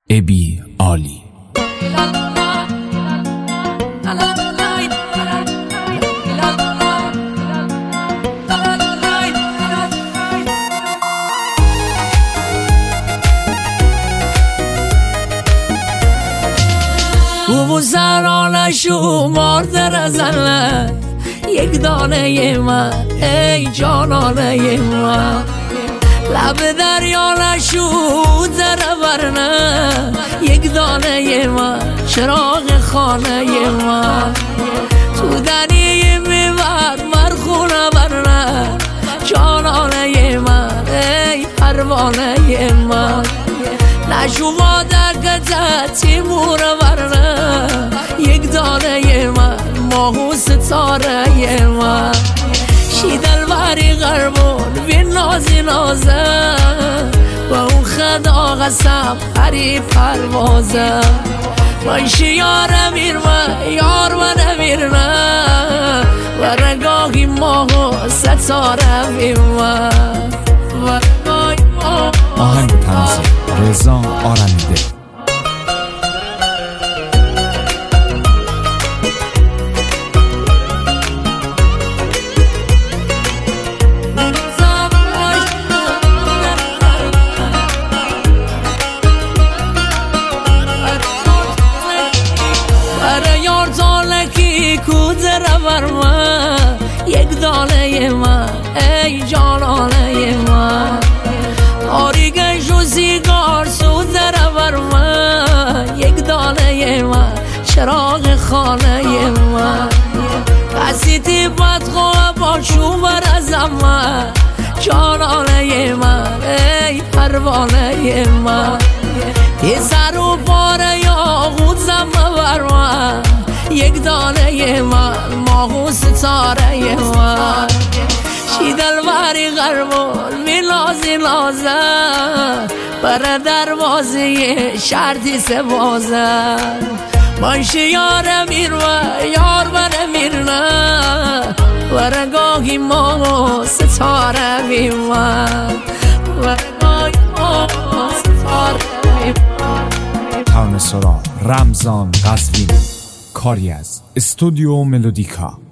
ابی عالی. او سران شمار در زنه یک دانه من ای جانانه من، لب دریا نشود در ورنه یک دانه من چراغ خانه من، تو دنی میبرد مرخونه ورنه جانانه من ای پروانه من، نشوما دکت تیمور ورنه یک دانه من ماهو ستاره من، شیدل بری غربون بی نازی نازه و اون خدا قسم هری پروازه، باشی یار میرمه یار من میرنه و رگاهی ماهو ستاره میمه. آهنگ تنظیم رضا آرمیده. برای یار تالکی کودر ورمه یک دانه من ای جانانه من، آریگه جو سیگار سود در ورمه یک دانه من چراغ خانه من، کسی تیبت خواه با شوبر ازم من جانانه من ای پروانه من، یه سر و پاره یاقوت زم ورمه یک دانه من ماهو ستاره من، شیدل بری غربون می نازی نازه بر دروازه شرطی سبازه، باشی یار میروه یار من میرنه و رگاهی ماهو ستاره میمن و رگاهی ماهو ستاره میمن. ترانه‌سرا رمضان قزوینی، کاری از استودیو ملودیکا.